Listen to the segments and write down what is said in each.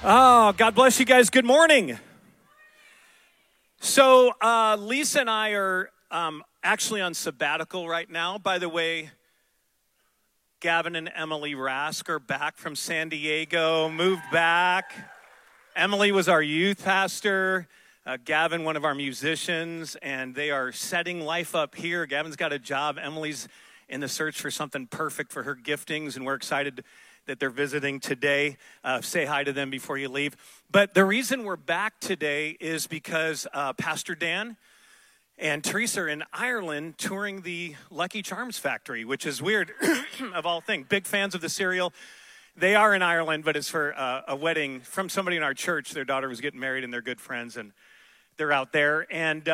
Oh, God bless you guys. Good morning. So Lisa and I are actually on sabbatical right now. By the way, Gavin and Emily Rask are back from San Diego, moved back. Emily was our youth pastor. Gavin, one of our musicians, and they are setting life up here. Gavin's got a job. Emily's in the search for something perfect for her giftings, and we're excited that they're visiting today. Say hi to them before you leave. But the reason we're back today is because Pastor Dan and Teresa are in Ireland touring the Lucky Charms factory, which is weird of all things. Big fans of the cereal. They are in Ireland, but it's for a wedding from somebody in our church. Their daughter was getting married, and they're good friends, and they're out there. And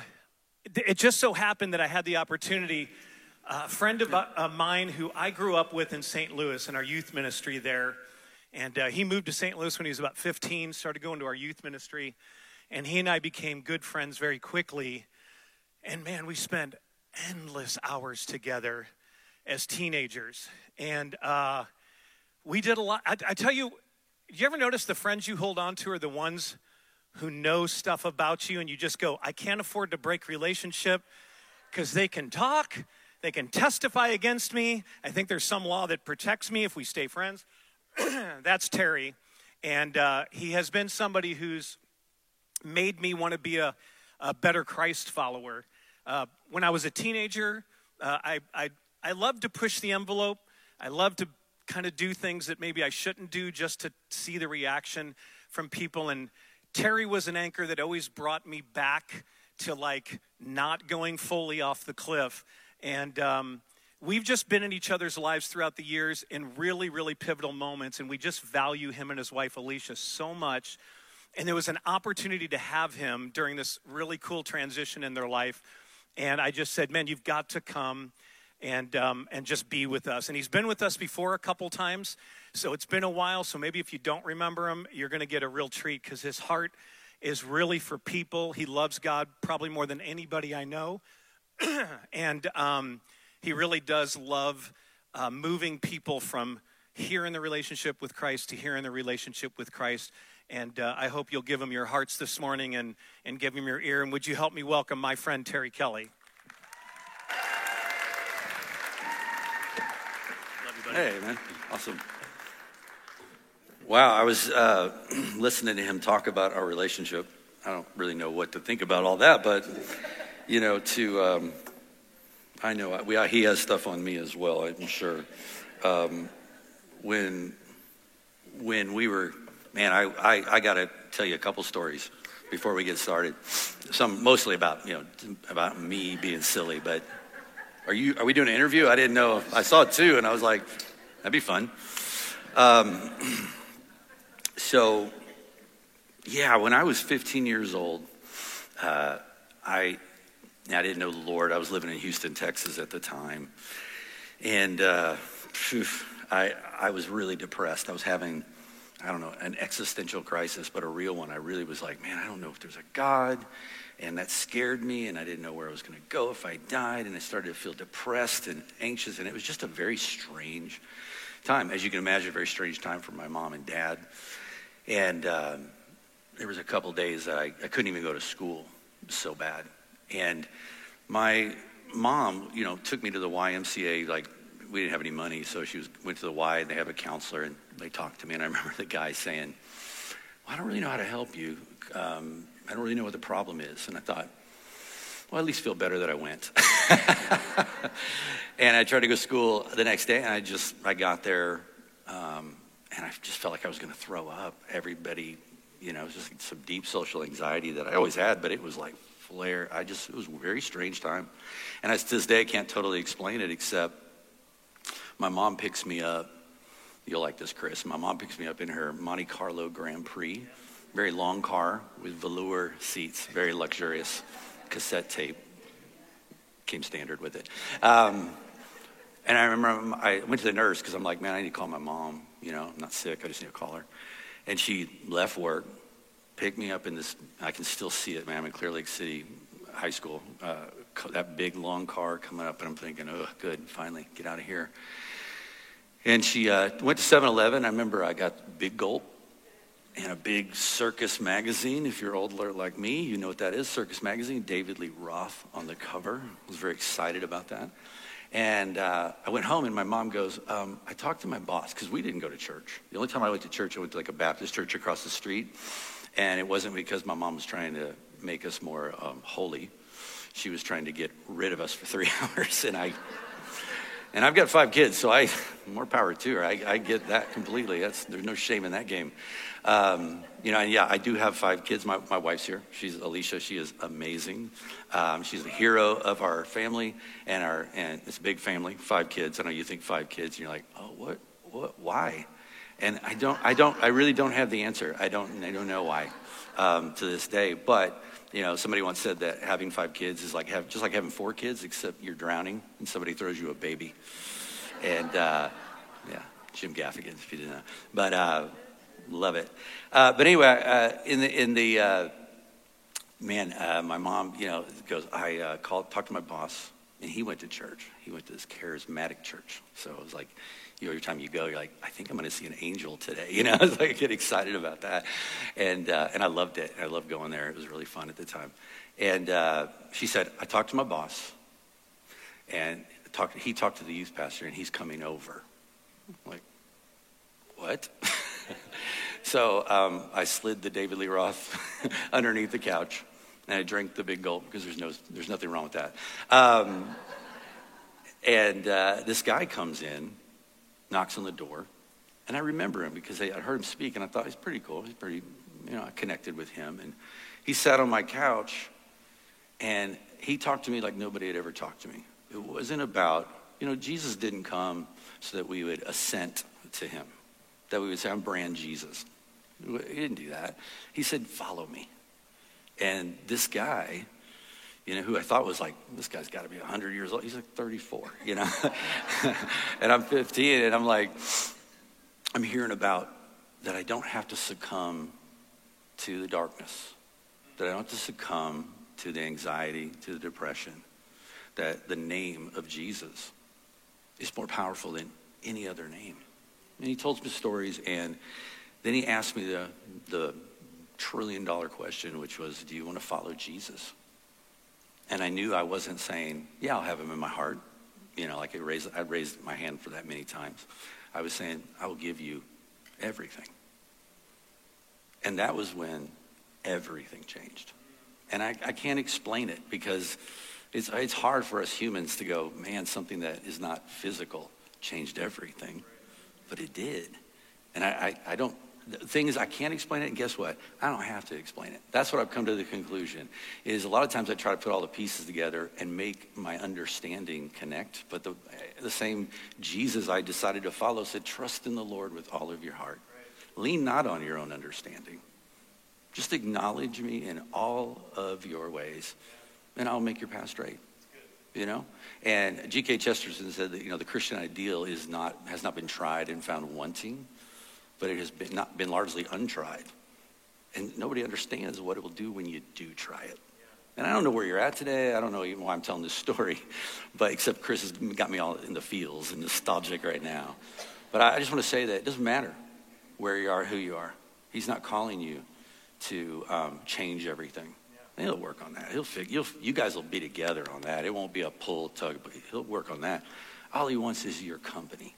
it just so happened that I had the opportunity. A friend of mine who I grew up with in St. Louis in our youth ministry there, and he moved to St. Louis when he was about 15, started going to our youth ministry, and he and I became good friends very quickly. And man, we spent endless hours together as teenagers, and we did a lot. I tell you, you ever notice the friends you hold on to are the ones who know stuff about you, and you just go, I can't afford to break relationship because they can talk. They can testify against me. I think there's some law that protects me if we stay friends. That's Terry. And he has been somebody who's made me want to be a better Christ follower. When I was a teenager, I loved to push the envelope. I loved to kind of do things that maybe I shouldn't do just to see the reaction from people. And Terry was an anchor that always brought me back to like not going fully off the cliff. And we've just been in each other's lives throughout the years in really, really pivotal moments. And we just value him and his wife, Alicia, so much. And there was an opportunity to have him during this really cool transition in their life. And I just said, man, you've got to come and just be with us. And he's been with us before a couple times. So it's been a while. So maybe if you don't remember him, you're going to get a real treat because his heart is really for people. He loves God probably more than anybody I know. And he really does love moving people from here in the relationship with Christ to here in the relationship with Christ. And I hope you'll give him your hearts this morning and give him your ear. And would you help me welcome my friend Terry Kelly? Love you, buddy. Hey, man. Awesome. Wow, I was listening to him talk about our relationship. I don't really know what to think about all that, but... You know, I know he has stuff on me as well, I'm sure. When we were, man, I got to tell you a couple stories before we get started. Some mostly about me being silly. But are we doing an interview? I didn't know. I saw it too, and I was like, that'd be fun. So, yeah, when I was 15 years old, I didn't know the Lord. I was living in Houston, Texas at the time. And I was really depressed. I was having, an existential crisis, but a real one. I really was like, man, I don't know if there's a God. And that scared me, and I didn't know where I was going to go if I died. And I started to feel depressed and anxious. And it was just a very strange time. As you can imagine, a very strange time for my mom and dad. And there was a couple days that I couldn't even go to school. It was so bad. And my mom, took me to the YMCA. Like, we didn't have any money, so went to the Y, and they have a counselor, and they talked to me. And I remember the guy saying, well, I don't really know how to help you. I don't really know what the problem is. And I thought, well, at least feel better that I went. And I tried to go to school the next day, and I got there, and I just felt like I was going to throw up. Everybody, it was just some deep social anxiety that I always had, but it was like, it was a very strange time. And to this day, I can't totally explain it, except my mom picks me up. You'll like this, Chris. My mom picks me up in her Monte Carlo Grand Prix, very long car with velour seats, very luxurious. Cassette tape came standard with it. And I remember I went to the nurse because I'm like, man, I need to call my mom. I'm not sick. I just need to call her. And she left work, picked me up in this, I can still see it, man. I'm in Clear Lake City High School, that big long car coming up, and I'm thinking, oh, good, finally, get out of here. And she went to 7-Eleven. I remember I got Big Gulp, in a big Circus magazine. If you're older like me, you know what that is, Circus magazine. David Lee Roth on the cover. I was very excited about that. And I went home and my mom goes, I talked to my boss, because we didn't go to church. The only time I went to church, I went to like a Baptist church across the street. And it wasn't because my mom was trying to make us more holy. She was trying to get rid of us for 3 hours. And I've got 5 kids, so more power to her. I get that completely. There's no shame in that game. And yeah, I do have 5 kids. My wife's here. She's Alicia. She is amazing. She's the hero of our family, and it's a big family, 5 kids. I know you think 5 kids, and you're like, oh, what, why? And I really don't have the answer. I don't know why to this day. But somebody once said that having 5 kids is just like having 4 kids, except you're drowning and somebody throws you a baby. And yeah, Jim Gaffigan, if you didn't know. But love it. But anyway, my mom, goes. I talked to my boss, and he went to church. He went to this charismatic church. So it was like, every time you go, you're like, I think I'm going to see an angel today. I was like, get excited about that. And I loved it. I loved going there. It was really fun at the time. And she said, I talked to my boss, and he talked to the youth pastor, and he's coming over. I'm like, what? So I slid the David Lee Roth underneath the couch, and I drank the big gulp, because there's nothing wrong with that. And this guy comes in, knocks on the door, and I remember him because I heard him speak, and I thought he's pretty cool. He's pretty, I connected with him, and he sat on my couch, and he talked to me like nobody had ever talked to me. It wasn't about, Jesus didn't come so that we would assent to him, that we would say, I'm brand Jesus. He didn't do that. He said, follow me. And this guy, who I thought was like, this guy's got to be 100 years old. He's like 34, And I'm 15, and I'm like, I'm hearing about that I don't have to succumb to the darkness, that I don't have to succumb to the anxiety, to the depression, that the name of Jesus is more powerful than any other name. And he told me stories, and then he asked me the trillion-dollar question, which was, do you want to follow Jesus? And I knew I wasn't saying, yeah, I'll have him in my heart. Like I raised my hand for that many times. I was saying, I will give you everything. And that was when everything changed. And I can't explain it, because it's hard for us humans to go, man, something that is not physical changed everything. But it did. And I don't, the thing is, I can't explain it, and guess what? I don't have to explain it. That's what I've come to the conclusion, is a lot of times I try to put all the pieces together and make my understanding connect, but the same Jesus I decided to follow said, trust in the Lord with all of your heart. Right. Lean not on your own understanding. Just acknowledge me in all of your ways, and I'll make your path straight. And G.K. Chesterton said that, the Christian ideal has not been tried and found wanting, but it has not been largely untried. And nobody understands what it will do when you do try it. And I don't know where you're at today. I don't know even why I'm telling this story, but except Chris has got me all in the feels and nostalgic right now. But I just want to say that it doesn't matter where you are, who you are. He's not calling you to change everything. And he'll work on that. You guys will be together on that. It won't be a pull, tug, but he'll work on that. All he wants is your company.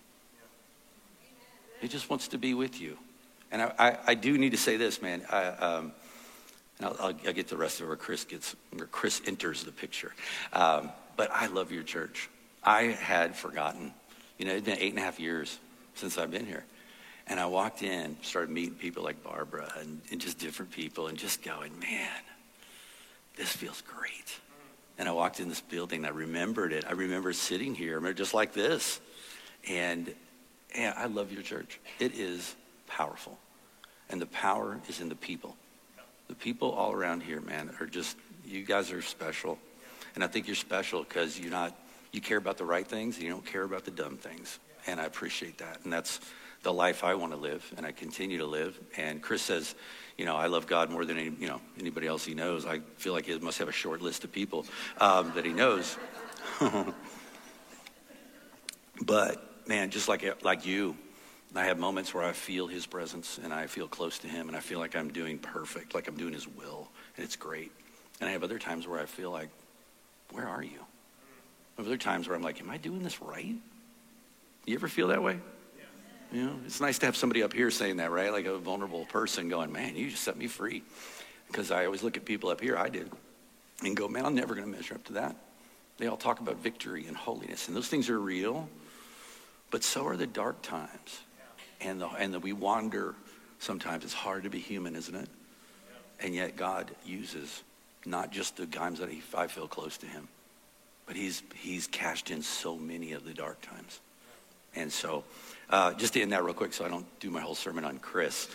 He just wants to be with you. And I do need to say this, man. And I'll get the rest of where Chris enters the picture. But I love your church. I had forgotten. It's been 8.5 years since I've been here. And I walked in, started meeting people like Barbara and just different people, and just going, man, this feels great. And I walked in this building, I remembered it. I remember sitting here, just like this. And I love your church. It is powerful. And the power is in the people. The people all around here, man, are just, you guys are special. And I think you're special because you care about the right things, and you don't care about the dumb things. And I appreciate that. And that's the life I want to live, and I continue to live. And Chris says, I love God more than anybody else he knows. I feel like he must have a short list of people that he knows. But man, just like you, I have moments where I feel his presence and I feel close to him and I feel like I'm doing perfect, like I'm doing his will, and it's great. And I have other times where I feel like, where are you? I have other times where I'm like, am I doing this right? You ever feel that way? Yeah. You know, it's nice to have somebody up here saying that, right? Like a vulnerable person going, man, you just set me free. Because I always look at people up here, I did, and go, man, I'm never going to measure up to that. They all talk about victory and holiness, and those things are real, but so are the dark times. And we wander sometimes. It's hard to be human, isn't it? And yet God uses not just the times that I feel close to him, but he's cashed in so many of the dark times. And so, just to end that real quick so I don't do my whole sermon on Chris,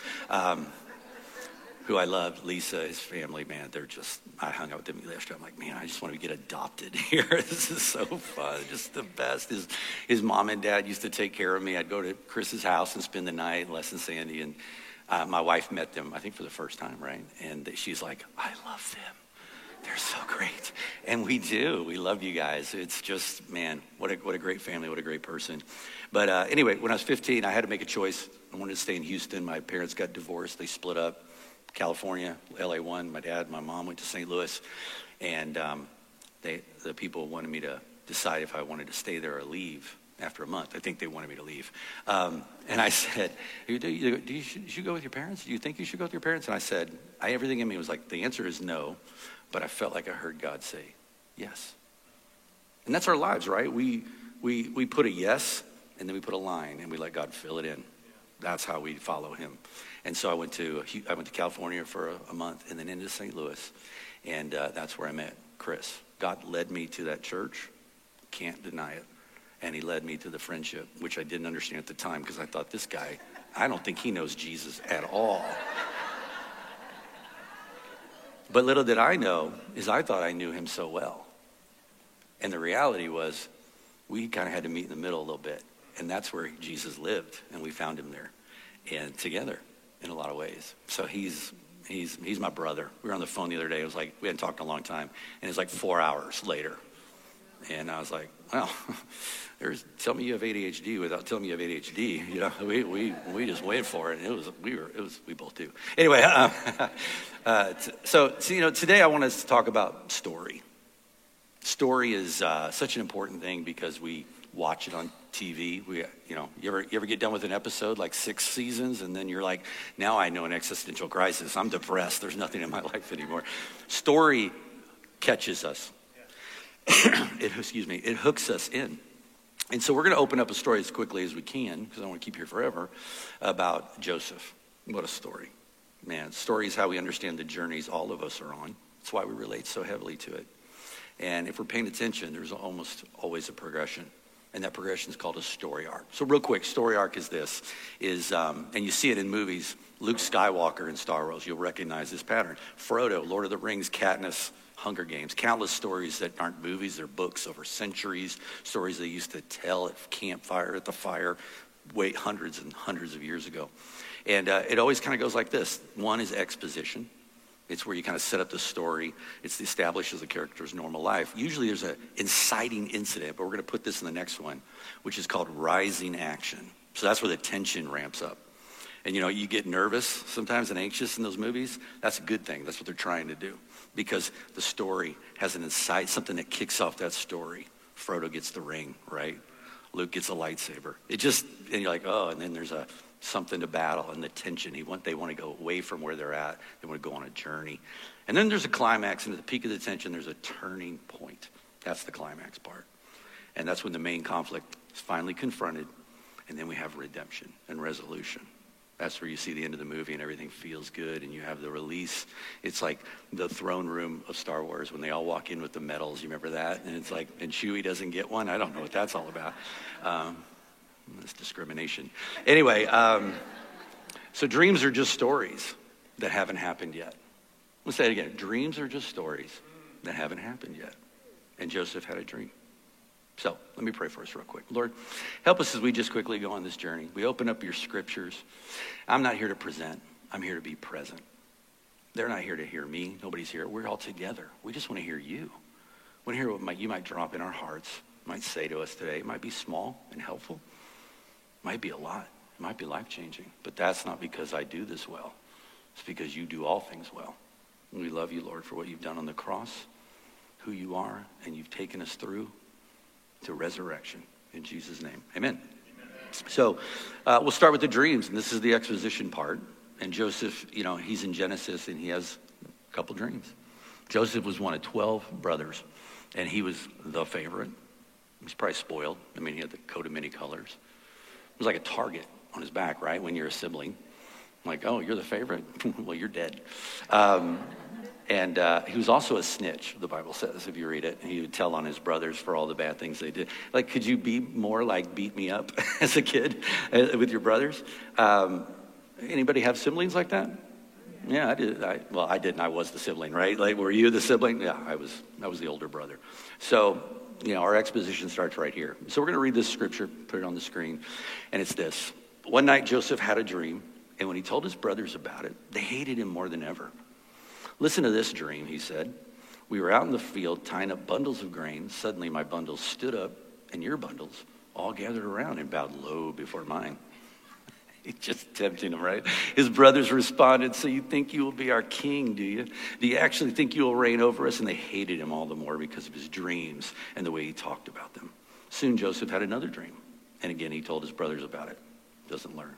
who I love, Lisa, his family, man, I hung out with them last year. I'm like, man, I just want to get adopted here. This is so fun, just the best. His mom and dad used to take care of me. I'd go to Chris's house and spend the night, Les and Sandy, and my wife met them, I think, for the first time, right? And she's like, I love them. They're so great. And we do. We love you guys. It's just, man, what a great family, what a great person. But anyway, when I was 15, I had to make a choice. I wanted to stay in Houston. My parents got divorced. They split up. California, LA won. My dad, my mom went to St. Louis. And the people wanted me to decide if I wanted to stay there or leave after a month. I think they wanted me to leave. And I said, you should go with your parents? Do you think you should go with your parents? And I said, everything in me was like, the answer is no. But I felt like I heard God say, yes. And that's our lives, right? We put a yes, and then we put a line, and we let God fill it in. That's how we follow him. And so I went to California for a month, and then into St. Louis. And that's where I met Chris. God led me to that church. Can't deny it. And he led me to the friendship, which I didn't understand at the time, because I thought, this guy, I don't think he knows Jesus at all. But little did I know is I thought I knew him so well. And the reality was we kind of had to meet in the middle a little bit. And that's where Jesus lived. And we found him there and together in a lot of ways. So he's my brother. We were on the phone the other day. It was like, we hadn't talked in a long time. And it's like 4 hours later. And I was like, well, tell me you have ADHD without telling me you have ADHD. You know, we just waited for it. And we both do. Anyway, so you know, today I want us to talk about story. Story is such an important thing because we watch it on TV. You ever get done with an episode like 6 seasons and then you're like, now I know an existential crisis. I'm depressed. There's nothing in my life anymore. Story catches us. It hooks us in. And so we're going to open up a story as quickly as we can, because I don't want to keep you here forever, about Joseph. What a story. Man, story is how we understand the journeys all of us are on. That's why we relate so heavily to it. And if we're paying attention, there's almost always a progression. And that progression is called a story arc. So real quick, story arc is this, and you see it in movies. Luke Skywalker in Star Wars, you'll recognize this pattern. Frodo, Lord of the Rings, Katniss, Hunger Games. Countless stories that aren't movies, they're books over centuries. Stories they used to tell at campfire, at the fire, hundreds and hundreds of years ago. And it always kind of goes like this. One is exposition. It's where you kind of set up the story. It's establishes the character's normal life. Usually there's an inciting incident, but we're going to put this in the next one, which is called rising action. So that's where the tension ramps up. And you know, you get nervous sometimes and anxious in those movies. That's a good thing. That's what they're trying to do. Because the story has an incite, something that kicks off that story. Frodo gets the ring, right? Luke gets a lightsaber. And you're like, oh, and then there's something to battle and the tension. They want to go away from where they're at. They want to go on a journey. And then there's a climax, and at the peak of the tension, there's a turning point. That's the climax part. And that's when the main conflict is finally confronted, and then we have redemption and resolution. That's where you see the end of the movie and everything feels good, and you have the release. It's like the throne room of Star Wars when they all walk in with the medals. You remember that? And it's like, and Chewie doesn't get one. I don't know what that's all about. That's discrimination. Anyway, so dreams are just stories that haven't happened yet. Let's say it again. Dreams are just stories that haven't happened yet. And Joseph had a dream. So let me pray for us real quick. Lord, help us as we just quickly go on this journey. We open up your scriptures. I'm not here to present. I'm here to be present. They're not here to hear me. Nobody's here. We're all together. We just want to hear you. We want to hear what you might drop in our hearts, might say to us today. It might be small and helpful. It might be a lot. It might be life-changing. But that's not because I do this well. It's because you do all things well. And we love you, Lord, for what you've done on the cross, who you are, and you've taken us through to resurrection. In Jesus' name, amen. So we'll start with the dreams, and this is the exposition part. And Joseph, he's in Genesis, and he has a couple dreams. Joseph was one of 12 brothers, and he was the favorite. He's probably spoiled. I mean, he had the coat of many colors. It was like a target on his back, right, when you're a sibling. Like, oh, you're the favorite? Well, you're dead. And he was also a snitch, the Bible says, if you read it. He would tell on his brothers for all the bad things they did. Like, could you be more like beat me up as a kid with your brothers? Anybody have siblings like that? Yeah, I did. I didn't. I was the sibling, right? Like, were you the sibling? Yeah, I was the older brother. So, our exposition starts right here. So we're going to read this scripture, put it on the screen, and it's this. One night, Joseph had a dream, and when he told his brothers about it, they hated him more than ever. Listen to this dream, he said. We were out in the field tying up bundles of grain. Suddenly my bundles stood up, and your bundles all gathered around and bowed low before mine. He's just tempting him, right? His brothers responded, so you think you will be our king, do you? Do you actually think you will reign over us? And they hated him all the more because of his dreams and the way he talked about them. Soon Joseph had another dream. And again, he told his brothers about it. Doesn't learn.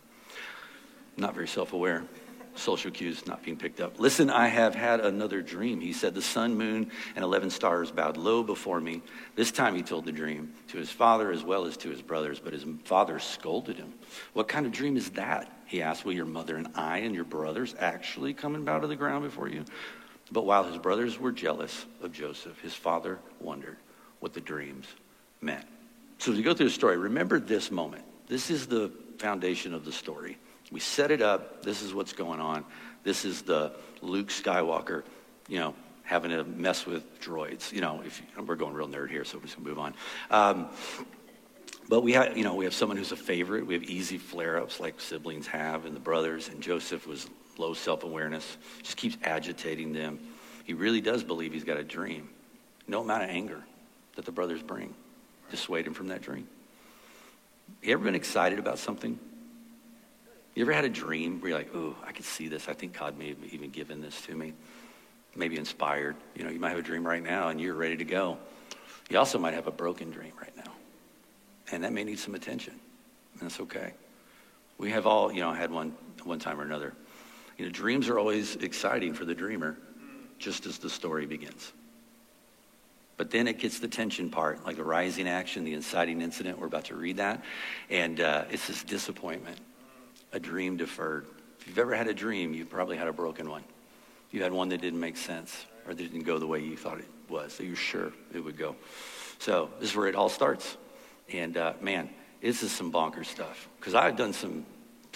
Not very self-aware. Social cues not being picked up. Listen, I have had another dream. He said, the sun, moon, and 11 stars bowed low before me. This time he told the dream to his father as well as to his brothers, but his father scolded him. What kind of dream is that? He asked, will your mother and I and your brothers actually come and bow to the ground before you? But while his brothers were jealous of Joseph, his father wondered what the dreams meant. So as we go through the story, remember this moment. This is the foundation of the story. We set it up. This is what's going on. This is the Luke Skywalker, having to mess with droids. We're going real nerd here, so we're just gonna move on. But we have someone who's a favorite. We have easy flare-ups like siblings have, and the brothers. And Joseph was low self-awareness. Just keeps agitating them. He really does believe he's got a dream. No amount of anger that the brothers bring dissuade him from that dream. You ever been excited about something? You ever had a dream where you're like, ooh, I could see this. I think God may have even given this to me. Maybe inspired. You might have a dream right now and you're ready to go. You also might have a broken dream right now. And that may need some attention. And that's okay. We have all, had one time or another. Dreams are always exciting for the dreamer, just as the story begins. But then it gets the tension part, like the rising action, the inciting incident. We're about to read that. And it's this disappointment. A dream deferred. If you've ever had a dream, you've probably had a broken one. You had one that didn't make sense or that didn't go the way you thought it was, that you're sure it would go. So this is where it all starts. And man, this is some bonkers stuff. Because I've done some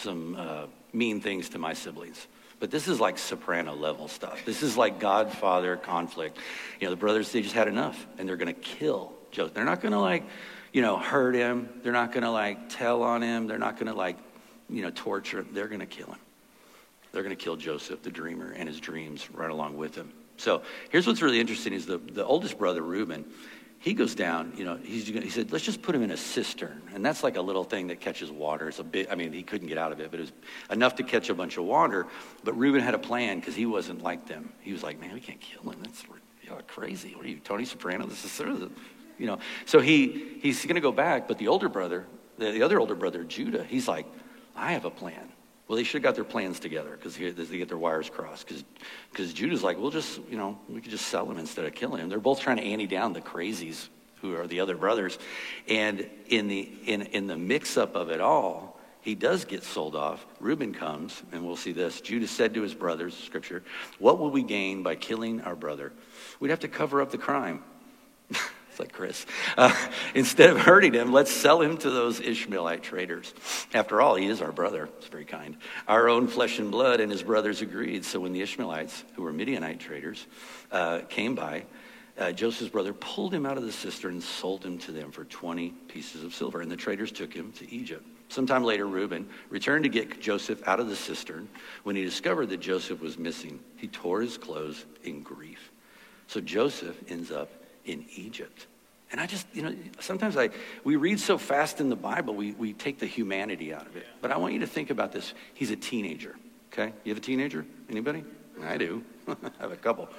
mean things to my siblings. But this is like soprano level stuff. This is like Godfather conflict. The brothers, they just had enough. And they're going to kill Joseph. They're not going to hurt him. They're not going to tell on him. They're not going to torture him. They're going to kill him. They're going to kill Joseph, the dreamer, and his dreams right along with him. So here's what's really interesting is the oldest brother, Reuben, he goes down, he said, let's just put him in a cistern. And that's like a little thing that catches water. It's a bit, he couldn't get out of it, but it was enough to catch a bunch of water. But Reuben had a plan because he wasn't like them. He was like, man, we can't kill him. That's crazy. What are you, Tony Soprano? This is sort of So he's going to go back, but the older brother, the other older brother, Judah, he's like, I have a plan. Well, they should have got their plans together because they get their wires crossed. Because Judah's like, we'll just, we could just sell him instead of killing him. They're both trying to ante down the crazies who are the other brothers. And in the mix-up of it all, he does get sold off. Reuben comes, and we'll see this. Judah said to his brothers, scripture, what will we gain by killing our brother? We'd have to cover up the crime. Like Chris. Instead of hurting him, let's sell him to those Ishmaelite traders. After all, he is our brother. It's very kind. Our own flesh and blood, and his brothers agreed. So when the Ishmaelites, who were Midianite traders, came by, Joseph's brother pulled him out of the cistern and sold him to them for 20 pieces of silver. And the traders took him to Egypt. Sometime later, Reuben returned to get Joseph out of the cistern. When he discovered that Joseph was missing, he tore his clothes in grief. So Joseph ends up in Egypt. And I just, sometimes we read so fast in the Bible, we take the humanity out of it. But I want you to think about this. He's a teenager, okay? You have a teenager? Anybody? I do. I have a couple.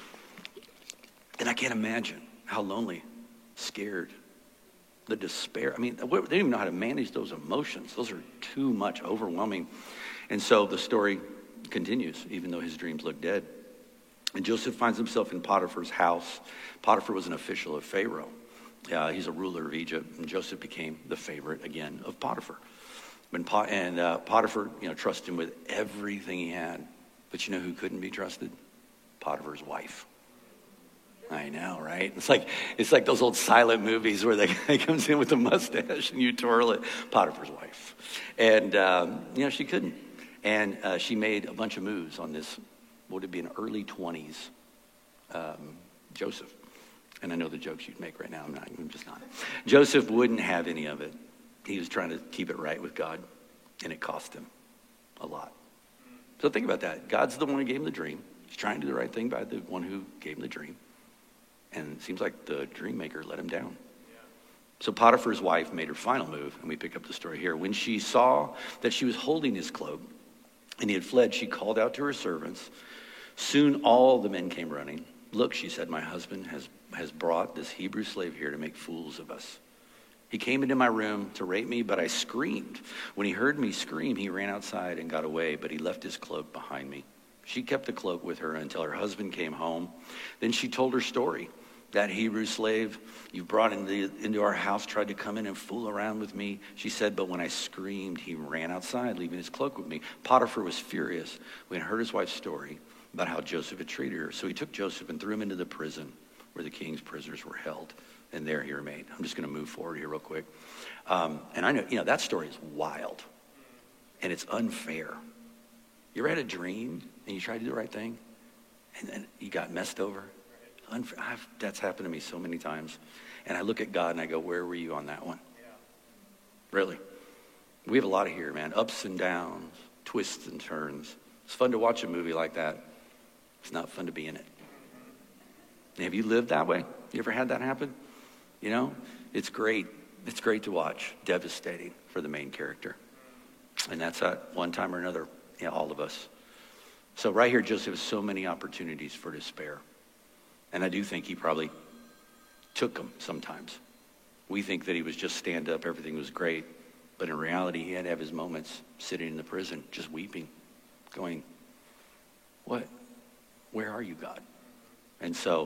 And I can't imagine how lonely, scared, the despair. I mean, they don't even know how to manage those emotions. Those are too much, overwhelming. And so the story continues, even though his dreams look dead. And Joseph finds himself in Potiphar's house. Potiphar was an official of Pharaoh. He's a ruler of Egypt, and Joseph became the favorite again of Potiphar. Potiphar, trusted him with everything he had. But you know who couldn't be trusted? Potiphar's wife. I know, right? It's like those old silent movies where the guy comes in with a mustache and you twirl it. Potiphar's wife, and she couldn't, and she made a bunch of moves on this. What would be an early 20s Joseph. And I know the jokes you'd make right now. I'm just not. Joseph wouldn't have any of it. He was trying to keep it right with God, and it cost him a lot. So think about that. God's the one who gave him the dream. He's trying to do the right thing by the one who gave him the dream. And it seems like the dream maker let him down. Yeah. So Potiphar's wife made her final move, and we pick up the story here. When she saw that she was holding his cloak and he had fled, she called out to her servants. Soon all the men came running. Look, she said, my husband has brought this Hebrew slave here to make fools of us. He came into my room to rape me, but I screamed. When he heard me scream, he ran outside and got away, but he left his cloak behind me. She kept the cloak with her until her husband came home. Then she told her story. That Hebrew slave you brought into our house tried to come in and fool around with me. She said, but when I screamed, he ran outside, leaving his cloak with me. Potiphar was furious when he heard his wife's story about how Joseph had treated her. So he took Joseph and threw him into the prison where the king's prisoners were held. And there he remained. I'm just going to move forward here real quick. And I know, that story is wild. And it's unfair. You ever had a dream and you tried to do the right thing? And then you got messed over? That's happened to me so many times. And I look at God and I go, where were you on that one? Yeah. Really. We have a lot of here, man. Ups and downs, twists and turns. It's fun to watch a movie like that. It's not fun to be in it. Have you lived that way? You ever had that happen? It's great. It's great to watch. Devastating for the main character. And that's at one time or another, all of us. So right here, Joseph has so many opportunities for despair. And I do think he probably took them sometimes. We think that he was just stand up, everything was great. But in reality, he had to have his moments sitting in the prison, just weeping, going, what? Where are you, God? And so,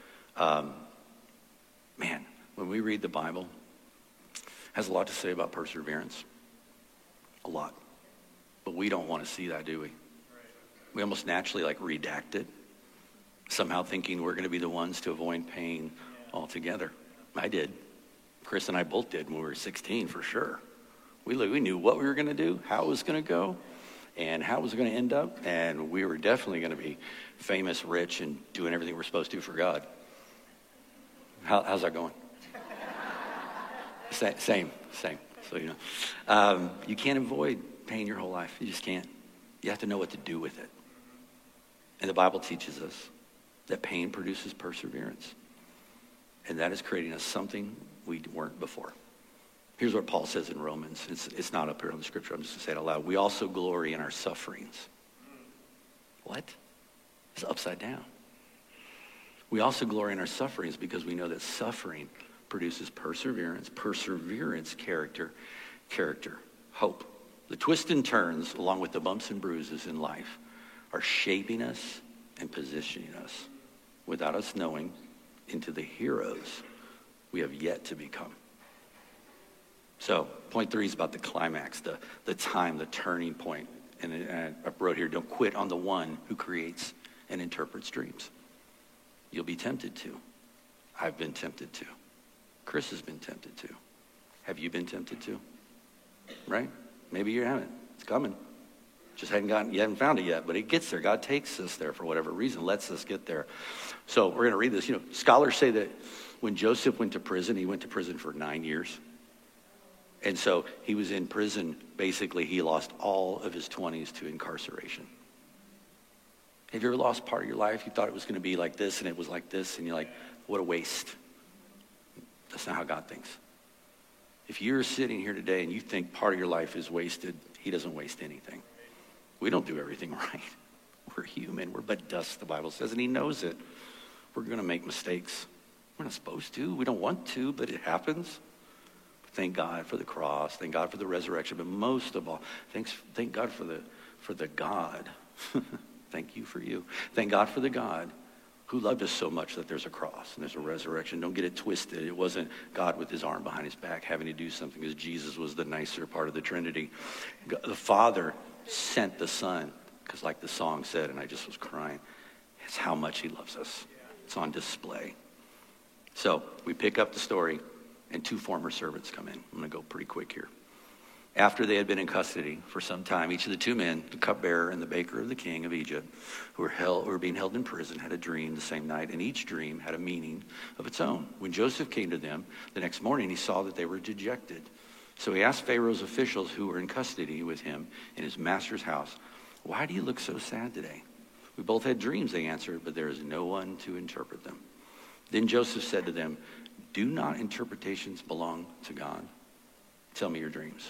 when we read the Bible, it has a lot to say about perseverance. A lot. But we don't want to see that, do we? We almost naturally redact it. Somehow thinking we're going to be the ones to avoid pain altogether. I did. Chris and I both did when we were 16, for sure. We knew what we were going to do, how it was going to go, and how it was going to end up. And we were definitely going to be famous, rich, and doing everything we're supposed to for God. How's that going? Same. So, you can't avoid pain your whole life. You just can't. You have to know what to do with it. And the Bible teaches us that pain produces perseverance. And that is creating us something we weren't before. Here's what Paul says in Romans. It's not up here on the scripture. I'm just going to say it out loud. We also glory in our sufferings. What? It's upside down. We also glory in our sufferings because we know that suffering produces perseverance. Perseverance, character, hope. The twists and turns, along with the bumps and bruises in life, are shaping us and positioning us without us knowing into the heroes we have yet to become. So point 3 is about the climax, the time, the turning point. And I wrote here, don't quit on the one who creates and interprets dreams. You'll be tempted to. I've been tempted to. Chris has been tempted to. Have you been tempted to? Right? Maybe you haven't. It's coming. You haven't found it yet, but it gets there. God takes us there for whatever reason, lets us get there. So we're going to read this. Scholars say that when Joseph went to prison, he went to prison for 9 years. And so he was in prison. Basically, he lost all of his 20s to incarceration. Have you ever lost part of your life? You thought it was going to be like this, and it was like this, and you're like, what a waste. That's not how God thinks. If you're sitting here today and you think part of your life is wasted, he doesn't waste anything. We don't do everything right. We're human. We're but dust, the Bible says, and he knows it. We're going to make mistakes. We're not supposed to. We don't want to, but it happens. Thank God for the cross. Thank God for the resurrection. But most of all, thank God for the God. Thank you for you. Thank God for the God who loved us so much that there's a cross and there's a resurrection. Don't get it twisted. It wasn't God with his arm behind his back having to do something because Jesus was the nicer part of the Trinity. The Father sent the Son because like the song said, and I just was crying, it's how much he loves us. It's on display. So we pick up the story and two former servants come in. I'm going to go pretty quick here. After they had been in custody for some time, each of the two men, the cupbearer and the baker of the king of Egypt, who were being held in prison, had a dream the same night, and each dream had a meaning of its own. When Joseph came to them the next morning, he saw that they were dejected. So he asked Pharaoh's officials who were in custody with him in his master's house, "Why do you look so sad today?" "We both had dreams," they answered, "but there is no one to interpret them." Then Joseph said to them, "Do not interpretations belong to God? Tell me your dreams."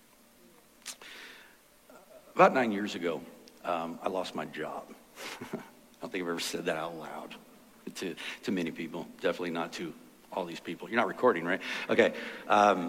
About 9 years ago, I lost my job. I don't think I've ever said that out loud to many people. Definitely not to all these people. You're not recording, right? Okay. I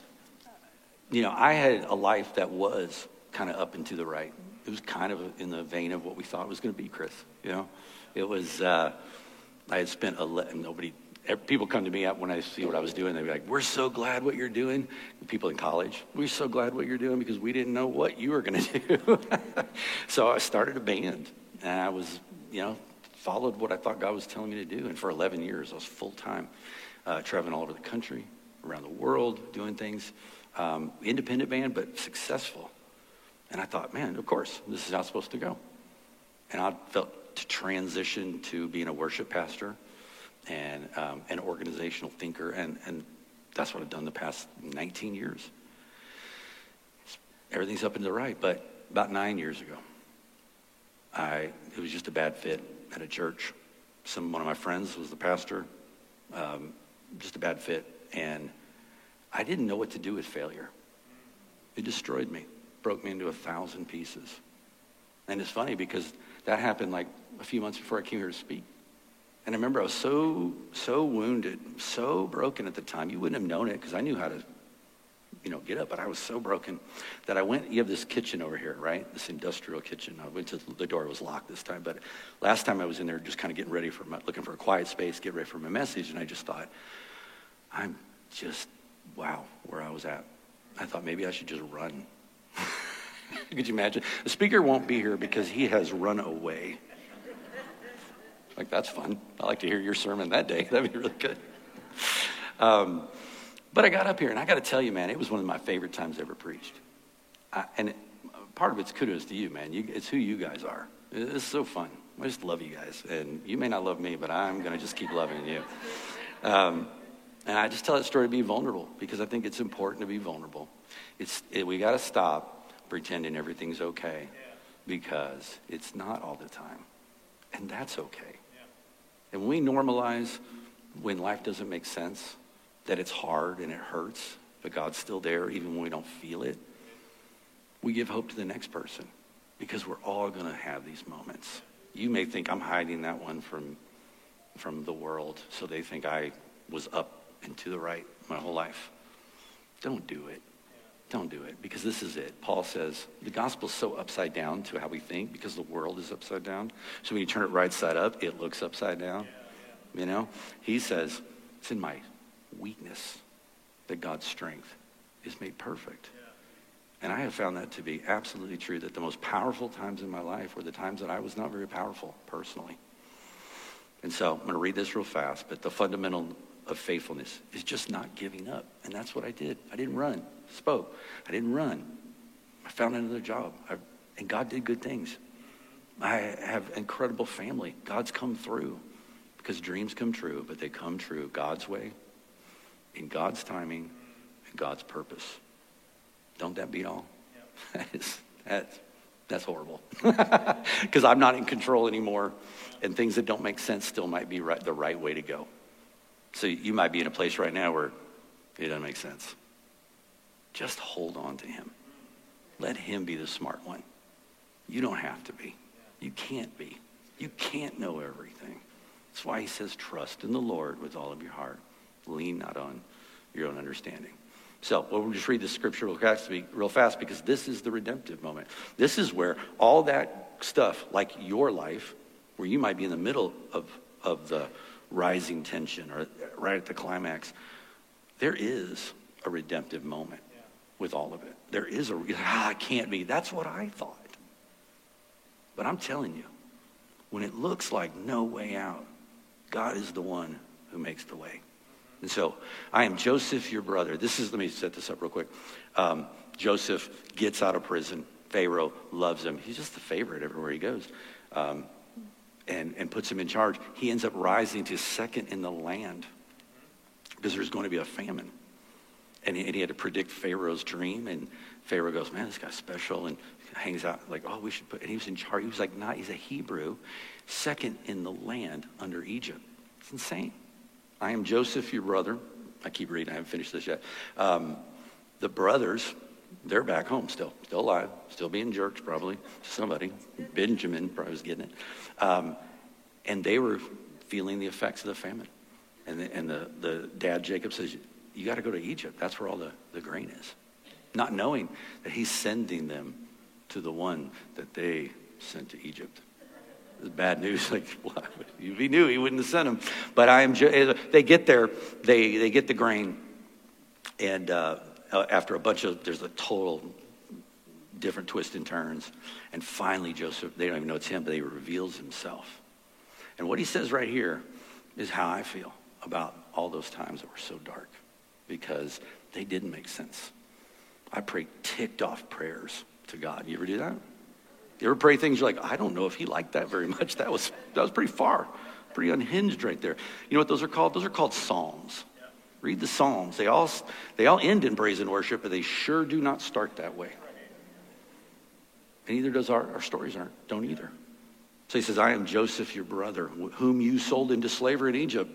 had a life that was kind of up and to the right. It was kind of in the vein of what we thought it was going to be, Chris. It was, I had spent, people come to me when I see what I was doing. They'd be like, "We're so glad what you're doing." People in college, "We're so glad what you're doing because we didn't know what you were going to do." So I started a band, and I was, followed what I thought God was telling me to do. And for 11 years, I was full-time, traveling all over the country, around the world, doing things. Independent band, but successful. And I thought, man, of course, this is how it's supposed to go. And I felt to transition to being a worship pastor and an organizational thinker, and that's what I've done the past 19 years. Everything's up and to the right, but about 9 years ago, it was just a bad fit at a church. One of my friends was the pastor, just a bad fit, and I didn't know what to do with failure. It destroyed me, broke me into 1,000 pieces. And it's funny because that happened like a few months before I came here to speak. And I remember I was so wounded, so broken at the time. You wouldn't have known it because I knew how to, get up. But I was so broken that I went, you have this kitchen over here, right? This industrial kitchen. I went to, the door was locked this time. But last time I was in there just kind of getting ready looking for a quiet space, get ready for my message. And I just thought, wow, where I was at. I thought maybe I should just run. Could you imagine? The speaker won't be here because he has run away. Like, that's fun. I like to hear your sermon that day. That'd be really good. But I got up here, and I got to tell you, man, it was one of my favorite times ever preached. Part of it's kudos to you, man. It's who you guys are. It's so fun. I just love you guys. And you may not love me, but I'm going to just keep loving you. And I just tell that story to be vulnerable because I think it's important to be vulnerable. We got to stop pretending everything's okay because it's not all the time. And that's okay. And when we normalize when life doesn't make sense, that it's hard and it hurts, but God's still there even when we don't feel it, we give hope to the next person because we're all going to have these moments. You may think I'm hiding that one from the world so they think I was up and to the right my whole life. Don't do it. Don't do it because this is it. Paul says the gospel's so upside down to how we think because the world is upside down. So when you turn it right side up, it looks upside down. He says it's in my weakness that God's strength is made perfect. And I have found that to be absolutely true, that the most powerful times in my life were the times that I was not very powerful personally. And so I'm going to read this real fast, but the fundamental of faithfulness is just not giving up. And that's what I did. I didn't run. Spoke. I didn't run. I found another job. And God did good things. I have incredible family. God's come through because dreams come true, but they come true God's way, in God's timing, and God's purpose. Don't that beat all? Yep. That's horrible because I'm not in control anymore, and things that don't make sense still might be the right way to go. So you might be in a place right now where it doesn't make sense. Just hold on to him. Let him be the smart one. You don't have to be. You can't be. You can't know everything. That's why he says, trust in the Lord with all of your heart. Lean not on your own understanding. So we'll just read the scripture real fast because this is the redemptive moment. This is where all that stuff, like your life, where you might be in the middle of the rising tension or right at the climax, there is a redemptive moment with all of it. There is it can't be. That's what I thought. But I'm telling you, when it looks like no way out, God is the one who makes the way. And so I am Joseph, your brother. Let me set this up real quick. Joseph gets out of prison. Pharaoh loves him. He's just the favorite everywhere he goes. And puts him in charge. He ends up rising to second in the land because there's going to be a famine. And he had to predict Pharaoh's dream. And Pharaoh goes, man, this guy's special. And hangs out like, oh, we should put, and he was in charge. He was like, he's a Hebrew, second in the land under Egypt. It's insane. I am Joseph, your brother. I keep reading. I haven't finished this yet. The brothers, they're back home still alive, still being jerks probably. Somebody, Benjamin probably was getting it. And they were feeling the effects of the famine. And the dad, Jacob, says, you got to go to Egypt. That's where all the grain is. Not knowing that he's sending them to the one that they sent to Egypt. It's bad news. Like, well, if he knew, he wouldn't have sent them. But they get there, they get the grain, and after there's a total different twists and turns, and finally Joseph, they don't even know it's him, but he reveals himself. And what he says right here is how I feel about all those times that were so dark, because they didn't make sense. I prayed ticked off prayers to God. You ever do that? You ever pray things you're like, I don't know if he liked that very much. That was pretty far, pretty unhinged right there. You know what those are called? Those are called Psalms. Read the Psalms. They all end in praise and worship, but they sure do not start that way. And neither does our stories don't either. So he says, I am Joseph, your brother, whom you sold into slavery in Egypt.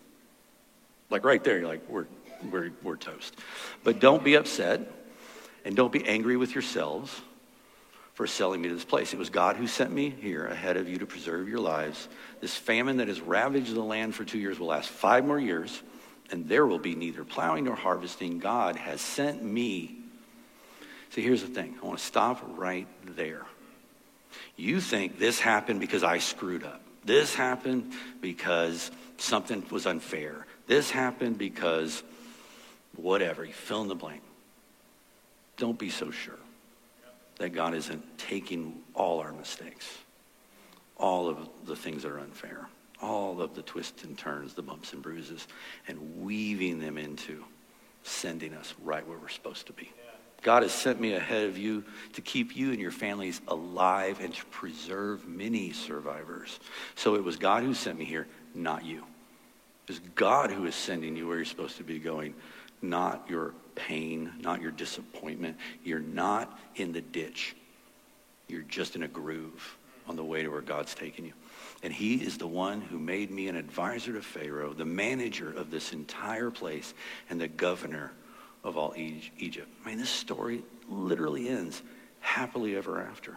Like right there, you're like, we're toast. But don't be upset and don't be angry with yourselves for selling me to this place. It was God who sent me here ahead of you to preserve your lives. This famine that has ravaged the land for 2 years will last 5 more years, and there will be neither plowing nor harvesting. God has sent me. See, here's the thing. I want to stop right there. You think this happened because I screwed up. This happened because something was unfair. This happened because whatever. You fill in the blank. Don't be so sure that God isn't taking all our mistakes, all of the things that are unfair, all of the twists and turns, the bumps and bruises, and weaving them into sending us right where we're supposed to be. God has sent me ahead of you to keep you and your families alive and to preserve many survivors. So it was God who sent me here, not you. It was God who is sending you where you're supposed to be going, not your pain, not your disappointment. You're not in the ditch. You're just in a groove on the way to where God's taking you. And he is the one who made me an advisor to Pharaoh, the manager of this entire place, and the governor of all Egypt. I mean, this story literally ends happily ever after.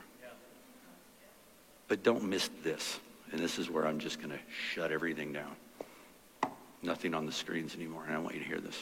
But don't miss this. And this is where I'm just going to shut everything down. Nothing on the screens anymore. And I want you to hear this.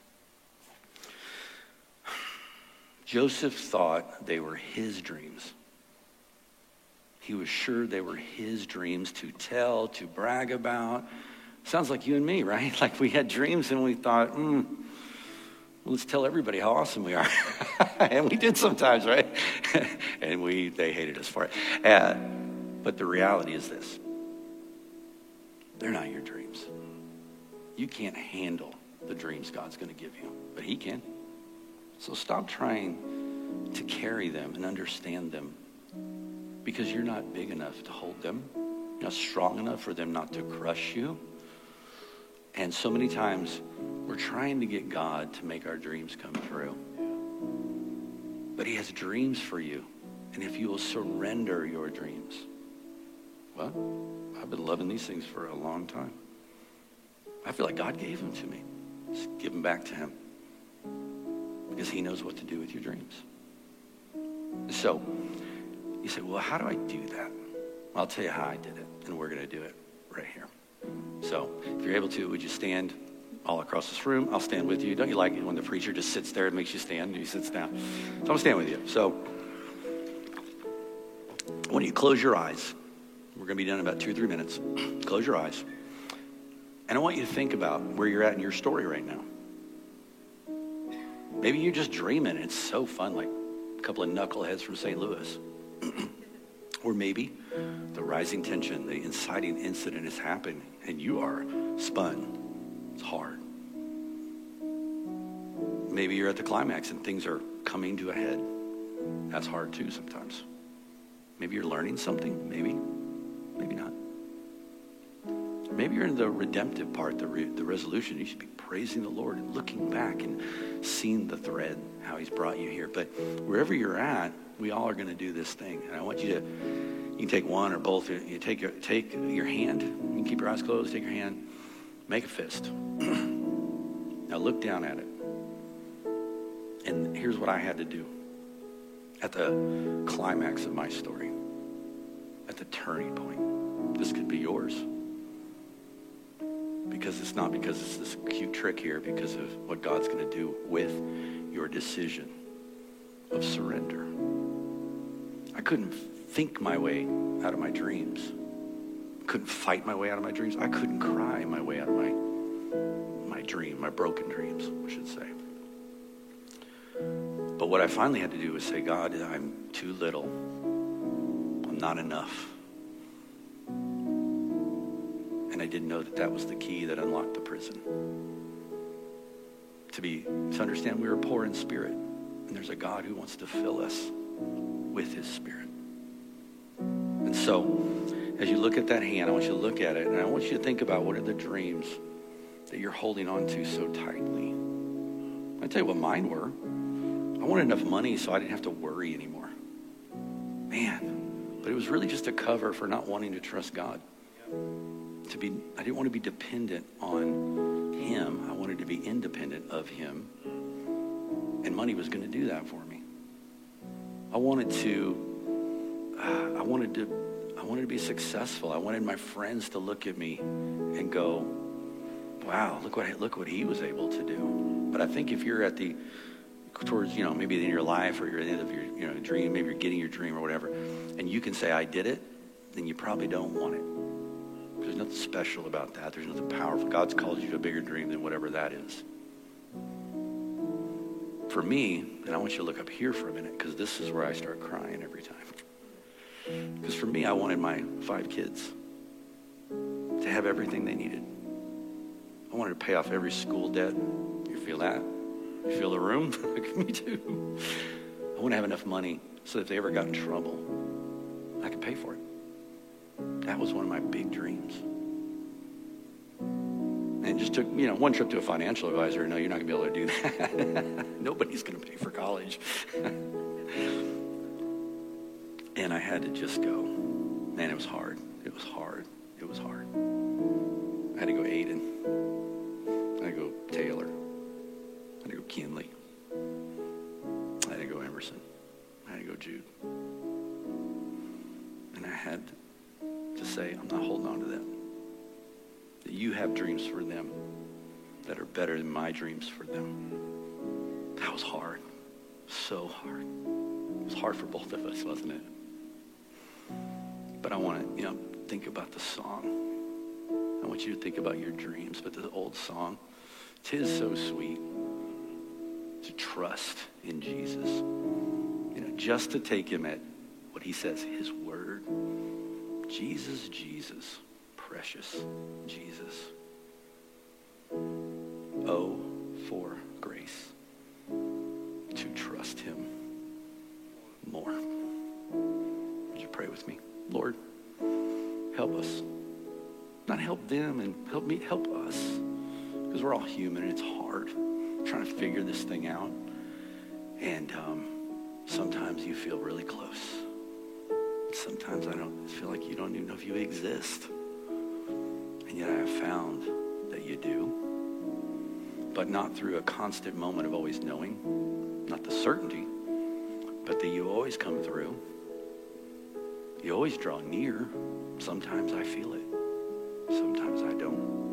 Joseph thought they were his dreams. He was sure they were his dreams to tell, to brag about. Sounds like you and me, right? Like we had dreams and we thought, let's tell everybody how awesome we are. And we did sometimes, right? And they hated us for it. But the reality is this. They're not your dreams. You can't handle the dreams God's going to give you, but he can. So stop trying to carry them and understand them, because you're not big enough to hold them. You're not strong enough for them not to crush you. And so many times we're trying to get God to make our dreams come true. But he has dreams for you. And if you will surrender your dreams, well, I've been loving these things for a long time. I feel like God gave them to me. Just give them back to him, because he knows what to do with your dreams. So you say, well, how do I do that? I'll tell you how I did it, and we're going to do it right here. So if you're able to, would you stand all across this room? I'll stand with you. Don't you like it when the preacher just sits there and makes you stand and he sits down? So I'm going to stand with you. So when you close your eyes, we're going to be done in about 2 or 3 minutes. Close your eyes. And I want you to think about where you're at in your story right now. Maybe you're just dreaming. It's so fun, like a couple of knuckleheads from St. Louis. Or maybe the rising tension, the inciting incident is happening, and you are spun. It's hard. Maybe you're at the climax and things are coming to a head. That's hard too sometimes. Maybe you're learning something. Maybe not. Maybe you're in the redemptive part, the resolution. You should be praising the Lord and looking back and seeing the thread, how he's brought you here. But wherever you're at, we all are going to do this thing. And I want you can take one or both. You take your hand. You can keep your eyes closed. Take your hand. Make a fist. Now look down at it. And here's what I had to do. At the climax of my story, at the turning point, this could be yours. Because it's not because it's this cute trick here, because of what God's going to do with your decision of surrender. I couldn't think my way out of my dreams. I couldn't fight my way out of my dreams. I couldn't cry my way out of my dream, my broken dreams, I should say. But what I finally had to do was say, God, I'm too little. I'm not enough. And I didn't know that was the key that unlocked the prison. To understand we were poor in spirit, and there's a God who wants to fill us with his spirit. And so, as you look at that hand, I want you to look at it, and I want you to think about what are the dreams that you're holding on to so tightly. I'll tell you what mine were. I wanted enough money so I didn't have to worry anymore. Man, but it was really just a cover for not wanting to trust God. I didn't want to be dependent on him. I wanted to be independent of him. And money was going to do that for me. I wanted to be successful. I wanted my friends to look at me and go, wow, look what he was able to do. But I think if you're towards, maybe the end of your life, or you're at the end of your, dream, maybe you're getting your dream or whatever, and you can say, I did it, then you probably don't want it. There's nothing special about that. There's nothing powerful. God's called you to a bigger dream than whatever that is. For me, and I want you to look up here for a minute, because this is where I start crying every time. Because for me, I wanted my 5 kids to have everything they needed. I wanted to pay off every school debt. You feel that? You feel the room? Me too. I want to have enough money so that if they ever got in trouble, I could pay for it. That was one of my big dreams. And it just took, one trip to a financial advisor. No, you're not going to be able to do that. Nobody's going to pay for college. And I had to just go. Man, it was hard. It was hard. It was hard. I had to go Aiden. I had to go Taylor. I had to go Kinley. I had to go Emerson. I had to go Jude. And I had to say, I'm not holding on to them. That you have dreams for them that are better than my dreams for them. That was hard. So hard. It was hard for both of us, wasn't it? But I want to, think about the song. I want you to think about your dreams. But the old song, 'tis so sweet to trust in Jesus. Just to take him at what he says, his word. Jesus, Jesus, precious Jesus. Oh, for grace to trust him more. Would you pray with me? Lord, help us. Not help them and help me, help us. Because we're all human and it's hard trying to figure this thing out. And sometimes you feel really close. Sometimes I don't feel like you don't even know if you exist. And yet I have found that you do, but not through a constant moment of always knowing, not the certainty, but that you always come through. You always draw near. Sometimes I feel it. Sometimes I don't.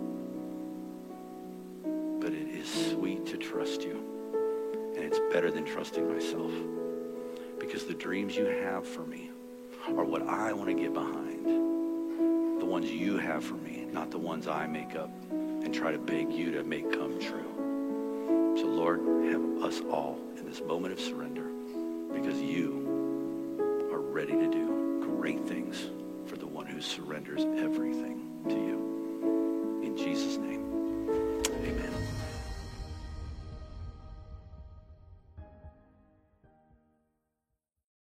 But it is sweet to trust you. And it's better than trusting myself. Because the dreams you have for me are what I want to get behind. The ones you have for me, not the ones I make up and try to beg you to make come true. So Lord, have us all in this moment of surrender, because you are ready to do great things for the one who surrenders everything to you. In Jesus' name.